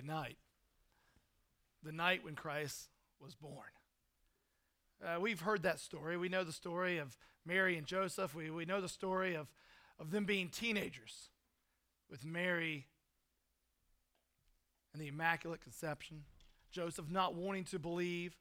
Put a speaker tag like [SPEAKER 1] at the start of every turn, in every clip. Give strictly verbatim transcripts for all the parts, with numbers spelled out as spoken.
[SPEAKER 1] night, the night when Christ was born. Uh, we've heard that story. We know the story of Mary and Joseph. We, we know the story of, of them being teenagers with Mary and the Immaculate Conception. Joseph not wanting to believe,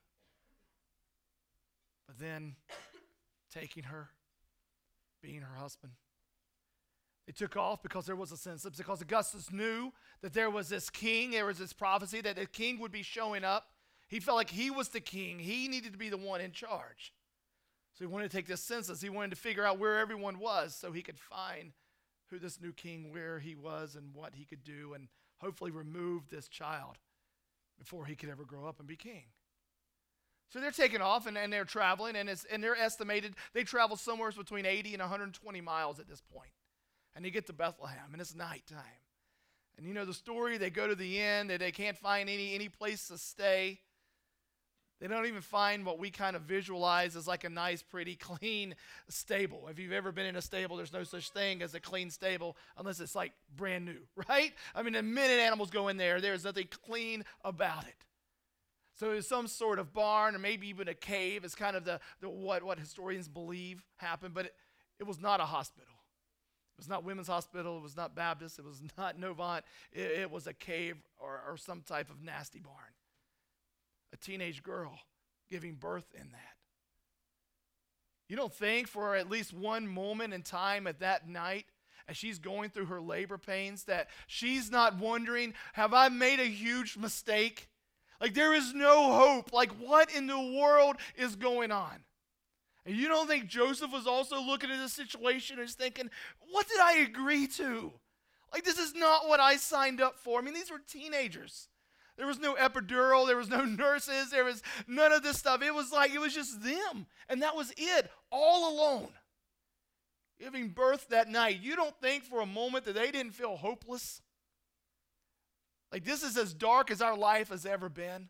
[SPEAKER 1] but then taking her, being her husband. They took off because there was a census, because Augustus knew that there was this king, there was this prophecy that the king would be showing up. He felt like he was the king. He needed to be the one in charge. So he wanted to take this census. He wanted to figure out where everyone was so he could find who this new king, where he was, and what he could do, and hopefully remove this child before he could ever grow up and be king. So they're taking off, and, and they're traveling, and, it's, and they're estimated, they travel somewhere between eighty and one hundred twenty miles at this point. And they get to Bethlehem, and it's nighttime. And you know the story, they go to the inn, they, they can't find any, any place to stay. They don't even find what we kind of visualize as like a nice, pretty, clean stable. If you've ever been in a stable, there's no such thing as a clean stable unless it's like brand new, right? I mean, the minute animals go in there, there's nothing clean about it. So it's some sort of barn or maybe even a cave. It's kind of the, the what, what historians believe happened, but it, it was not a hospital. It was not Women's Hospital. It was not Baptist. It was not Novant. It, it was a cave or, or some type of nasty barn. A teenage girl giving birth in that. You don't think for at least one moment in time at that night, as she's going through her labor pains, that she's not wondering, have I made a huge mistake? Like there is no hope. Like what in the world is going on? And you don't think Joseph was also looking at this situation and thinking, what did I agree to? Like this is not what I signed up for. I mean, these were teenagers. There was no epidural. There was no nurses. There was none of this stuff. It was like, it was just them. And that was it, all alone. Giving birth that night. You don't think for a moment that they didn't feel hopeless? Like this is as dark as our life has ever been.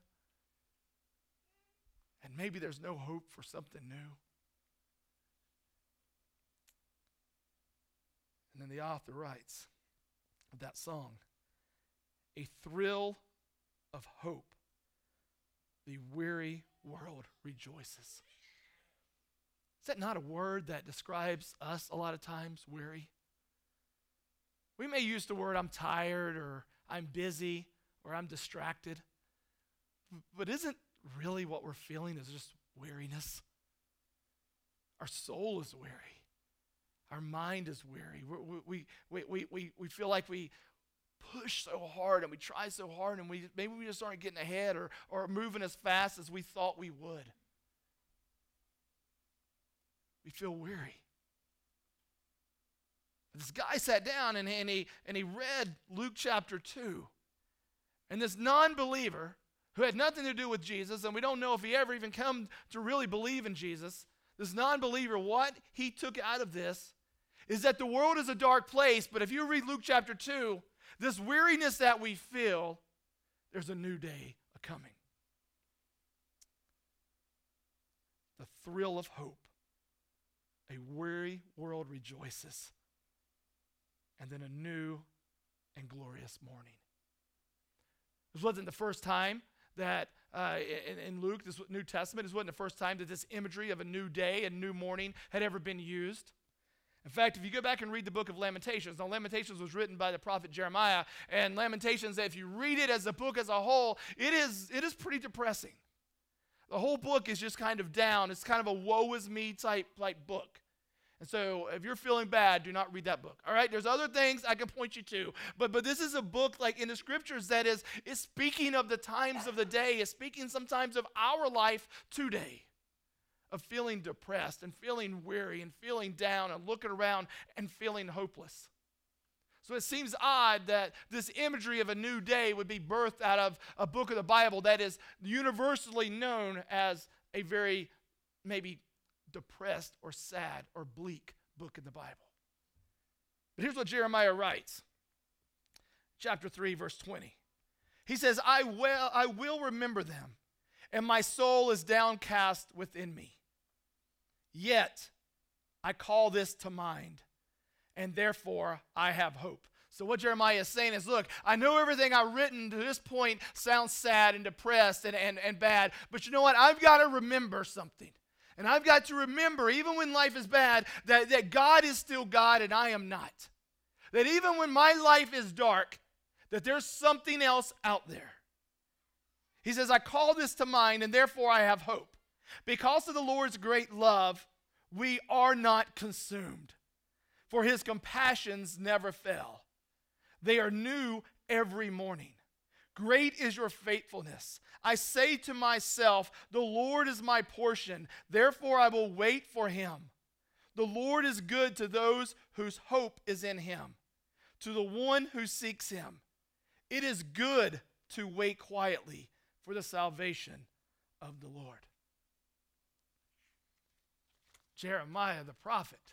[SPEAKER 1] And maybe there's no hope for something new. And then the author writes of that song, a thrill of hope, the weary world rejoices. Is that not a word that describes us a lot of times, weary? We may use the word I'm tired or I'm busy or I'm distracted, but isn't really what we're feeling is just weariness? Our soul is weary. Our mind is weary. We, we, we, we, we feel like we push so hard and we try so hard and we maybe we just aren't getting ahead or, or moving as fast as we thought we would. We feel weary. This guy sat down and, and, he, and he read Luke chapter two. And this non-believer who had nothing to do with Jesus, and we don't know if he ever even come to really believe in Jesus, this non-believer, what he took out of this is that the world is a dark place, but if you read Luke chapter two, this weariness that we feel, there's a new day coming. The thrill of hope. A weary world rejoices. And then a new and glorious morning. This wasn't the first time that uh, in, in Luke, this New Testament, this wasn't the first time that this imagery of a new day and new morning had ever been used. In fact, if you go back and read the book of Lamentations, now Lamentations was written by the prophet Jeremiah, and Lamentations, if you read it as a book as a whole, it is, it is pretty depressing. The whole book is just kind of down. It's kind of a woe is me type, type book. And so if you're feeling bad, do not read that book. All right, there's other things I can point you to. But but this is a book like in the scriptures that is, is speaking of the times of the day, is speaking sometimes of our life today. Of feeling depressed and feeling weary and feeling down and looking around and feeling hopeless. So it seems odd that this imagery of a new day would be birthed out of a book of the Bible that is universally known as a very maybe depressed or sad or bleak book in the Bible. But here's what Jeremiah writes. Chapter three, verse twenty. He says, I will, I will remember them, and my soul is downcast within me. Yet I call this to mind, and therefore I have hope. So what Jeremiah is saying is, look, I know everything I've written to this point sounds sad and depressed and, and, and bad, but you know what? I've got to remember something. And I've got to remember, even when life is bad, that, that God is still God and I am not. That even when my life is dark, that there's something else out there. He says, I call this to mind, and therefore I have hope. Because of the Lord's great love, we are not consumed, for his compassions never fail. They are new every morning. Great is your faithfulness. I say to myself, the Lord is my portion. Therefore I will wait for him. The Lord is good to those whose hope is in him, to the one who seeks him. It is good to wait quietly for the salvation of the Lord. Jeremiah the prophet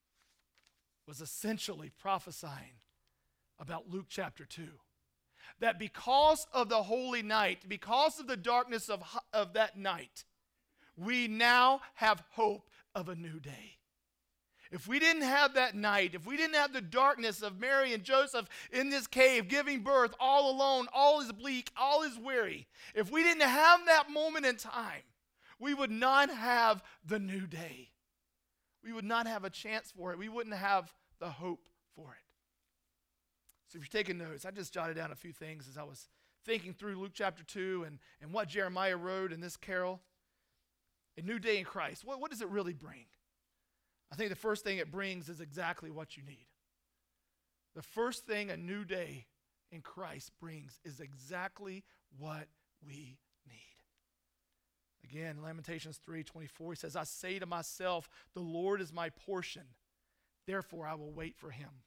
[SPEAKER 1] was essentially prophesying about Luke chapter two. That because of the holy night, because of the darkness of, of that night, we now have hope of a new day. If we didn't have that night, if we didn't have the darkness of Mary and Joseph in this cave giving birth all alone, all is bleak, all is weary, if we didn't have that moment in time, we would not have the new day. We would not have a chance for it. We wouldn't have the hope for it. So if you're taking notes, I just jotted down a few things as I was thinking through Luke chapter two and, and what Jeremiah wrote in this carol. A new day in Christ. What, what does it really bring? I think the first thing it brings is exactly what you need. The first thing a new day in Christ brings is exactly what we need. Again, Lamentations three twenty-four, he says, I say to myself, the Lord is my portion. Therefore, I will wait for him.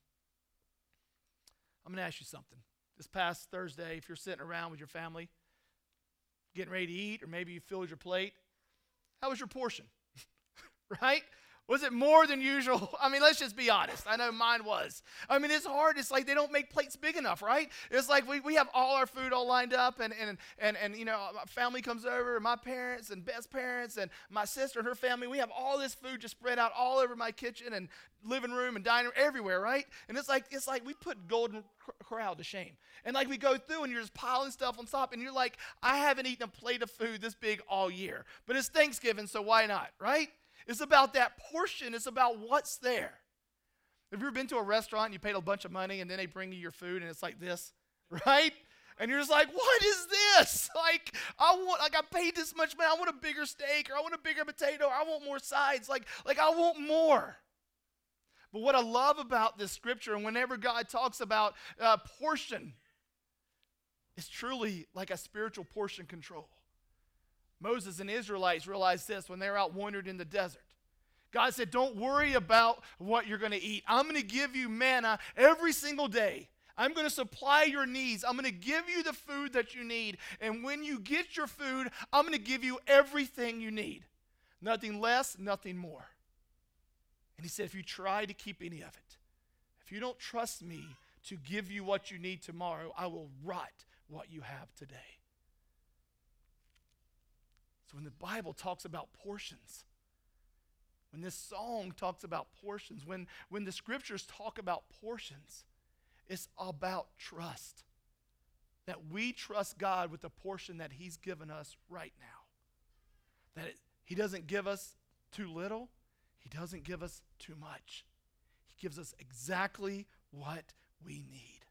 [SPEAKER 1] I'm going to ask you something. This past Thursday, if you're sitting around with your family, getting ready to eat, or maybe you filled your plate, how was your portion? Right? Was it more than usual? I mean, let's just be honest. I know mine was. I mean, it's hard. It's like they don't make plates big enough, right? It's like we, we have all our food all lined up, and, and, and, and, you know, my family comes over, and my parents and Beth's parents and my sister and her family. We have all this food just spread out all over my kitchen and living room and dining room, everywhere, right? And it's like it's like we put Golden Corral to shame. And like we go through, and you're just piling stuff on top, and you're like, I haven't eaten a plate of food this big all year. But it's Thanksgiving, so why not, right? It's about that portion. It's about what's there. Have you ever been to a restaurant and you paid a bunch of money and then they bring you your food and it's like this, right? And you're just like, what is this? Like, I want, like I paid this much money. I want a bigger steak, or I want a bigger potato, or I want more sides. Like, like I want more. But what I love about this scripture, and whenever God talks about uh, portion, it's truly like a spiritual portion control. Moses and the Israelites realized this when they were out wandering in the desert. God said, don't worry about what you're going to eat. I'm going to give you manna every single day. I'm going to supply your needs. I'm going to give you the food that you need. And when you get your food, I'm going to give you everything you need. Nothing less, nothing more. And he said, if you try to keep any of it, if you don't trust me to give you what you need tomorrow, I will rot what you have today. So when the Bible talks about portions, when this song talks about portions, when, when the scriptures talk about portions, it's about trust. That we trust God with the portion that he's given us right now. That it, he doesn't give us too little. He doesn't give us too much. He gives us exactly what we need.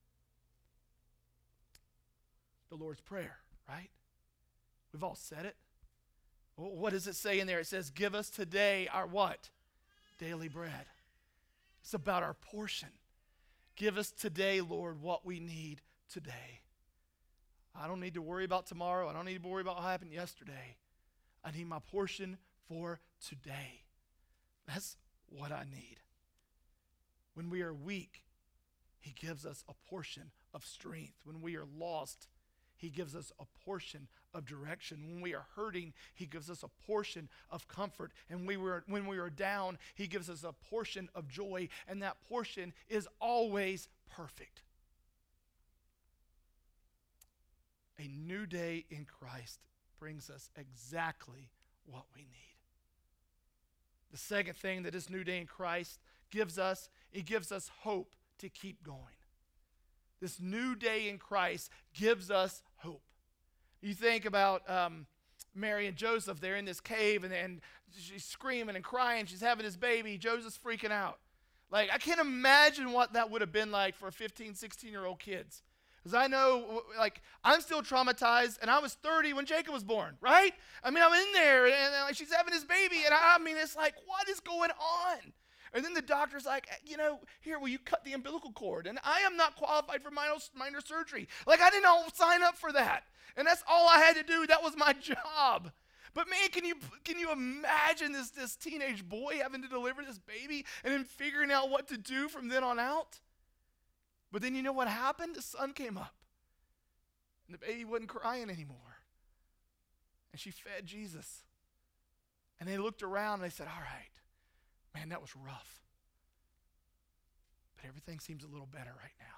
[SPEAKER 1] The Lord's Prayer, right? We've all said it. What does it say in there? It says, give us today our what? Daily bread. It's about our portion. Give us today, Lord, what we need today. I don't need to worry about tomorrow. I don't need to worry about what happened yesterday. I need my portion for today. That's what I need. When we are weak, he gives us a portion of strength. When we are lost, he gives us a portion of direction. When we are hurting, he gives us a portion of comfort. And we were, when we are down, he gives us a portion of joy. And that portion is always perfect. A new day in Christ brings us exactly what we need. The second thing that this new day in Christ gives us, it gives us hope to keep going. this new day in Christ gives us hope. You think about um, Mary and Joseph. They're in this cave, and, and she's screaming and crying. She's having this baby. Joseph's freaking out. Like, I can't imagine what that would have been like for fifteen, sixteen-year-old kids. Because I know, like, I'm still traumatized, and I was thirty when Jacob was born, right? I mean, I'm in there, and, and like, she's having his baby, and I, I mean, it's like, what is going on? And then the doctor's like, you know, here, will you cut the umbilical cord? And I am not qualified for minor, minor surgery. Like, I didn't all sign up for that. And that's all I had to do. That was my job. But man, can you can you imagine this, this teenage boy having to deliver this baby and then figuring out what to do from then on out? But then you know what happened? The sun came up. And the baby wasn't crying anymore. And she fed Jesus. And they looked around and they said, all right, man, that was rough. But everything seems a little better right now.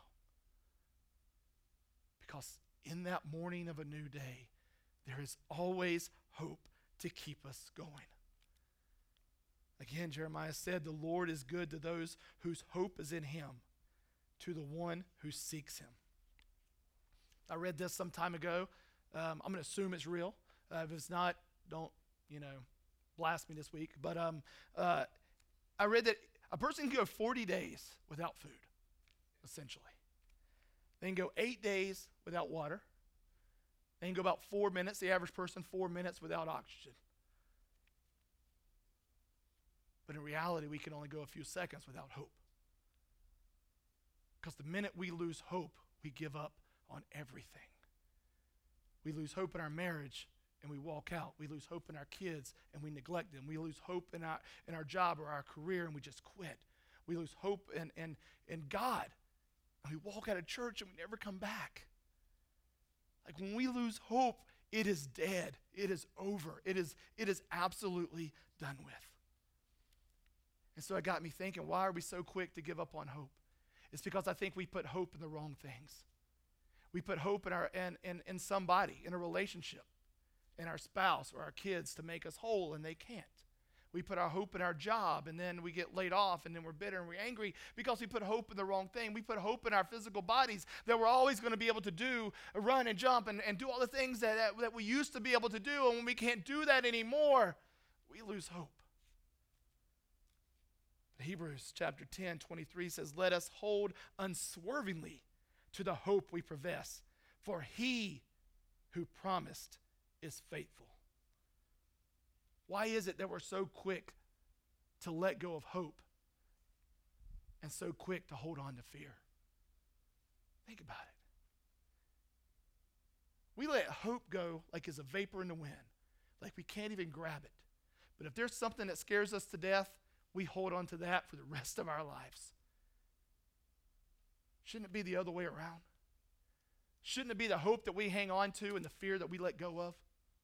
[SPEAKER 1] Because in that morning of a new day, there is always hope to keep us going. Again, Jeremiah said, the Lord is good to those whose hope is in him, to the one who seeks him. I read this some time ago. Um, I'm going to assume it's real. Uh, if it's not, don't, you know, blast me this week. But um, uh, I read that a person can go forty days without food, essentially. They can go eight days without water. They can go about four minutes, the average person, four minutes without oxygen. But in reality, we can only go a few seconds without hope. Because the minute we lose hope, we give up on everything. We lose hope in our marriage and we walk out. We lose hope in our kids and we neglect them. We lose hope in our in our job or our career and we just quit. We lose hope in, in, in God and we walk out of church and we never come back. Like when we lose hope, it is dead. It is over. It is, it is absolutely done with. And so it got me thinking, why are we so quick to give up on hope? It's because I think we put hope in the wrong things. We put hope in our in, in, in somebody, in a relationship, in our spouse or our kids to make us whole, and they can't. We put our hope in our job, and then we get laid off, and then we're bitter and we're angry because we put hope in the wrong thing. We put hope in our physical bodies that we're always going to be able to do, run and jump and, and do all the things that, that, that we used to be able to do, and when we can't do that anymore, we lose hope. Hebrews chapter ten, twenty-three says, let us hold unswervingly to the hope we profess, for he who promised is faithful. Why is it that we're so quick to let go of hope and so quick to hold on to fear? Think about it. We let hope go like it's a vapor in the wind, like we can't even grab it. But if there's something that scares us to death, we hold on to that for the rest of our lives. Shouldn't it be the other way around? Shouldn't it be the hope that we hang on to and the fear that we let go of?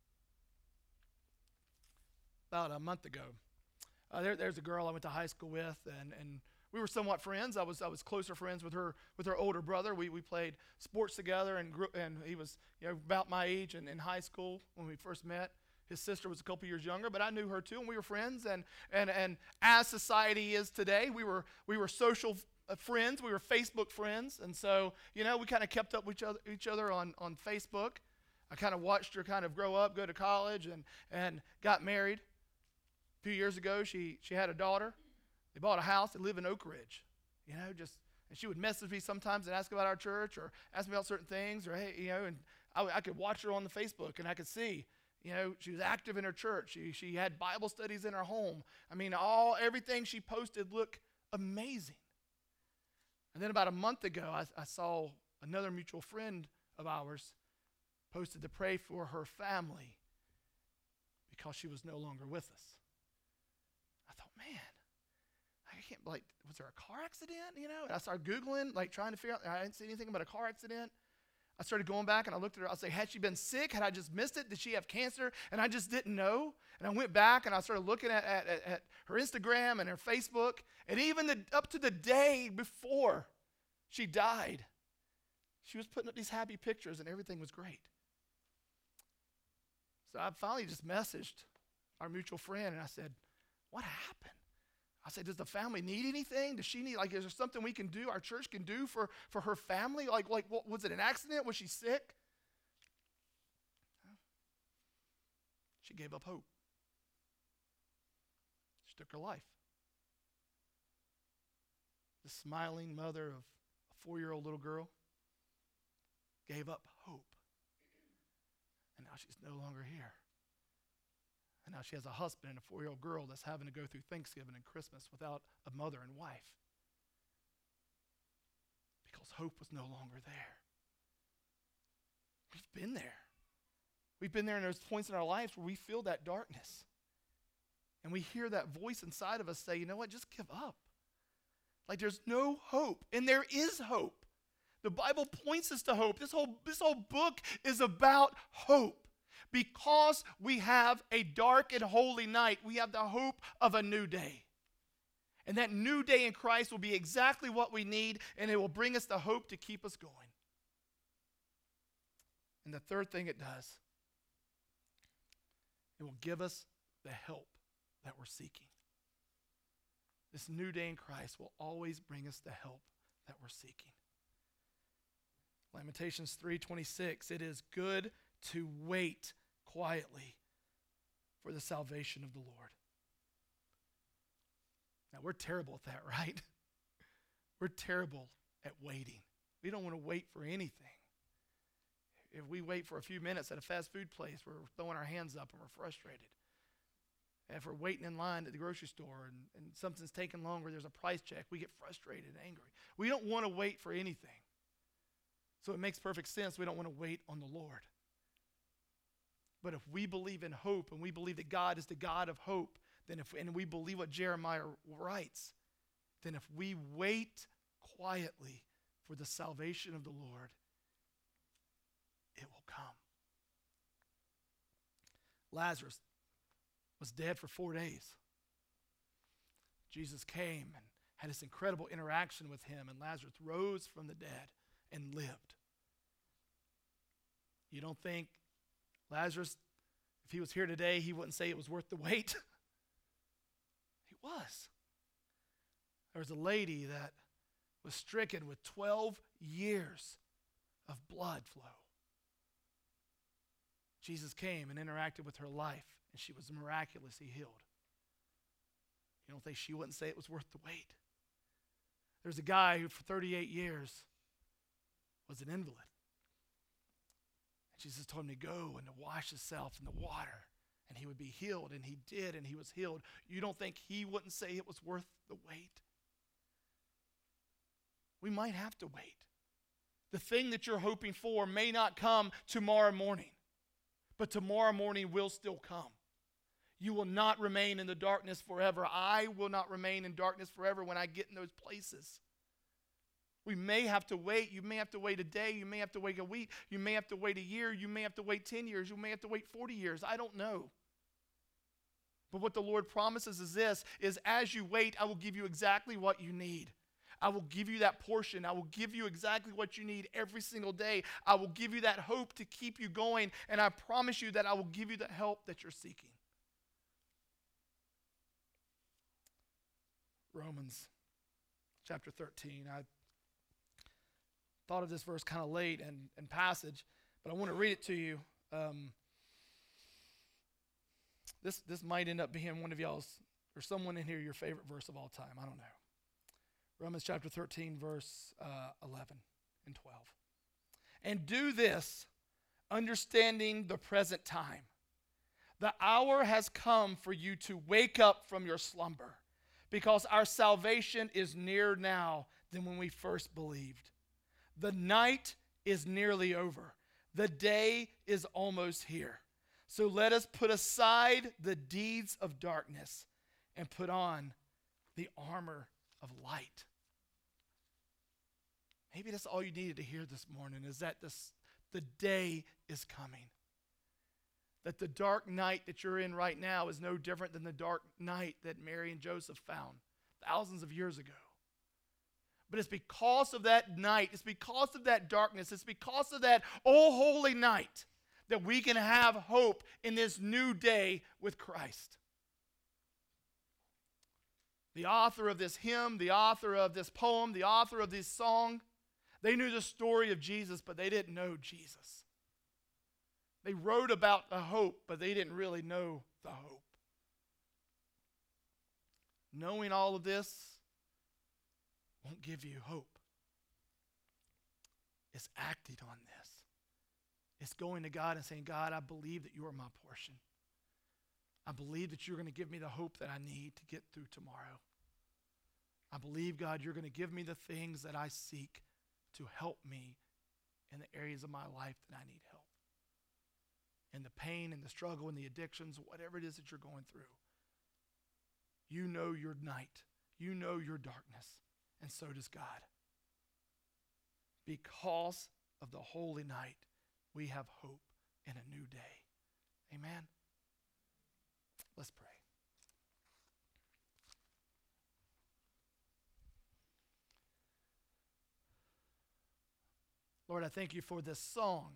[SPEAKER 1] About a month ago, uh, there, there's a girl I went to high school with, and, and we were somewhat friends. I was I was closer friends with her with her older brother. We we played sports together, and grew, and he was you know about my age and in high school when we first met. His sister was a couple years younger, but I knew her too, and we were friends. And and and as society is today, we were we were social f- friends. We were Facebook friends, and so you know we kind of kept up with each other each other on on Facebook. I kind of watched her kind of grow up, go to college, and and got married. A few years ago, she she had a daughter. They bought a house. They live in Oak Ridge. You know, just and she would message me sometimes and ask about our church or ask me about certain things, or hey, you know, and I, I could watch her on the Facebook and I could see. You know, she was active in her church. She she had Bible studies in her home. I mean, all everything she posted looked amazing. And then about a month ago, I, I saw another mutual friend of ours posted to pray for her family because she was no longer with us. I thought, man, I can't, like, was there a car accident, you know? And I started Googling, like, trying to figure out, I didn't see anything about a car accident. I started going back and I looked at her. I was like, had she been sick? Had I just missed it? Did she have cancer? And I just didn't know. And I went back and I started looking at, at, at her Instagram and her Facebook. And even the, up to the day before she died, she was putting up these happy pictures and everything was great. So I finally just messaged our mutual friend and I said, what happened? I say, does the family need anything? Does she need, like, is there something we can do, our church can do for, for her family? Like, like what, was it an accident? Was she sick? She gave up hope. She took her life. The smiling mother of a four-year-old little girl gave up hope. And now she's no longer here. And now she has a husband and a four-year-old girl that's having to go through Thanksgiving and Christmas without a mother and wife. Because hope was no longer there. We've been there. We've been there in those points in our lives where we feel that darkness. And we hear that voice inside of us say, you know what, just give up. Like there's no hope. And there is hope. The Bible points us to hope. This whole, this whole book is about hope. Because we have a dark and holy night, we have the hope of a new day. And that new day in Christ will be exactly what we need, and it will bring us the hope to keep us going. And the third thing it does, it will give us the help that we're seeking. This new day in Christ will always bring us the help that we're seeking. Lamentations three twenty-six, it is good to wait quietly for the salvation of the Lord. Now, we're terrible at that, right? We're terrible at waiting. We don't want to wait for anything. If we wait for a few minutes at a fast food place, we're throwing our hands up and we're frustrated. And if we're waiting in line at the grocery store and, and something's taking longer, there's a price check, we get frustrated and angry. We don't want to wait for anything. So it makes perfect sense we don't want to wait on the Lord. But if we believe in hope and we believe that God is the God of hope, then if and we believe what Jeremiah writes, then if we wait quietly for the salvation of the Lord, it will come. Lazarus was dead for four days. Jesus came and had this incredible interaction with him, and Lazarus rose from the dead and lived. You don't think Lazarus, if he was here today, he wouldn't say it was worth the wait? He was. There was a lady that was stricken with twelve years of blood flow. Jesus came and interacted with her life, and she was miraculously healed. You don't think she wouldn't say it was worth the wait? There's a guy who for thirty-eight years was an invalid. Jesus told him to go and to wash himself in the water, and he would be healed, and he did, and he was healed. You don't think he wouldn't say it was worth the wait? We might have to wait. The thing that you're hoping for may not come tomorrow morning, but tomorrow morning will still come. You will not remain in the darkness forever. I will not remain in darkness forever when I get in those places. We may have to wait. You may have to wait a day. You may have to wait a week. You may have to wait a year. You may have to wait ten years. You may have to wait forty years. I don't know. But what the Lord promises is this, is as you wait, I will give you exactly what you need. I will give you that portion. I will give you exactly what you need every single day. I will give you that hope to keep you going. And I promise you that I will give you the help that you're seeking. Romans chapter thirteen. I thought of this verse kind of late and, and passage, but I want to read it to you. Um, this, this might end up being one of y'all's, or someone in here, your favorite verse of all time. I don't know. Romans chapter thirteen, verse uh, eleven and twelve. And do this, understanding the present time. The hour has come for you to wake up from your slumber, because our salvation is nearer now than when we first believed. The night is nearly over. The day is almost here. So let us put aside the deeds of darkness and put on the armor of light. Maybe that's all you needed to hear this morning, is that this, the day is coming. That the dark night that you're in right now is no different than the dark night that Mary and Joseph found thousands of years ago. But it's because of that night, it's because of that darkness, it's because of that oh holy night that we can have hope in this new day with Christ. the author of this hymn, the author of this poem, the author of this song, they knew the story of Jesus, but they didn't know Jesus. They wrote about the hope, but they didn't really know the hope. Knowing all of this won't give you hope. It's acting on this. It's going to God and saying, God, I believe that you are my portion. I believe that you're going to give me the hope that I need to get through tomorrow. I believe, God, you're going to give me the things that I seek to help me in the areas of my life that I need help. In the pain and the struggle and the addictions, whatever it is that you're going through. You know your night. You know your darkness. And so does God. Because of the holy night, we have hope in a new day. Amen. Let's pray. Lord, I thank you for this song,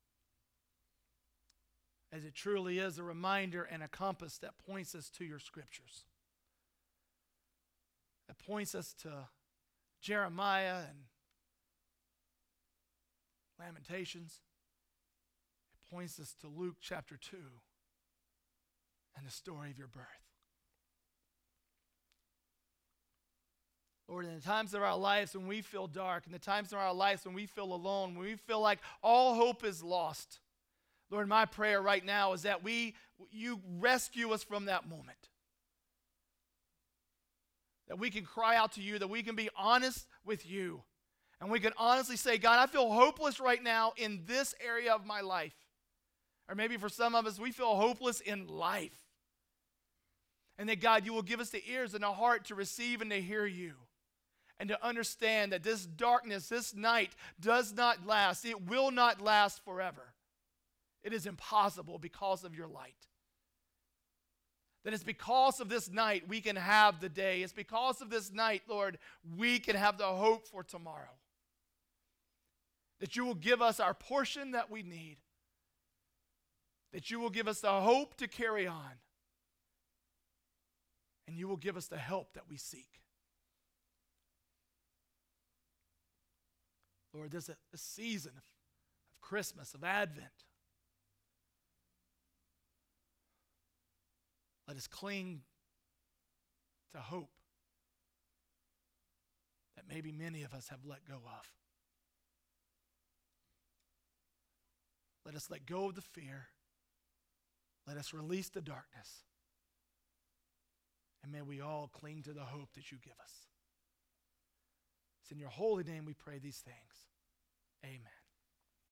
[SPEAKER 1] as it truly is a reminder and a compass that points us to your scriptures. That points us to Jeremiah and Lamentations. It points us to Luke chapter two and the story of your birth. Lord, in the times of our lives when we feel dark, in the times of our lives when we feel alone, when we feel like all hope is lost, Lord, my prayer right now is that we, you rescue us from that moment. That we can cry out to you, that we can be honest with you. And we can honestly say, God, I feel hopeless right now in this area of my life. Or maybe for some of us, we feel hopeless in life. And that, God, you will give us the ears and the heart to receive and to hear you. And to understand that this darkness, this night, does not last. It will not last forever. It is impossible because of your light. That it's because of this night we can have the day. It's because of this night, Lord, we can have the hope for tomorrow. That you will give us our portion that we need. That you will give us the hope to carry on. And you will give us the help that we seek. Lord, this is a season of, of Christmas, of Advent. Let us cling to hope that maybe many of us have let go of. Let us let go of the fear. Let us release the darkness. And may we all cling to the hope that you give us. It's in your holy name we pray these things. Amen.